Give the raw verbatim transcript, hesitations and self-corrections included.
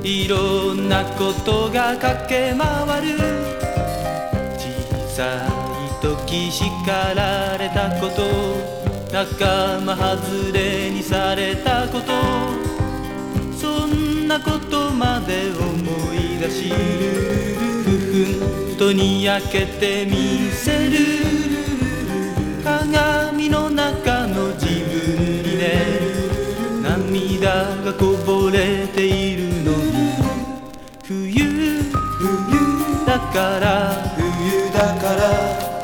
いろんなことが駆け回る。小さい時叱られたこと、仲間外れにされたこと、そんなことまで思い出し、ふふんとにやけてみせる。鏡の中の自分にね、涙がこぼれているのに、冬だから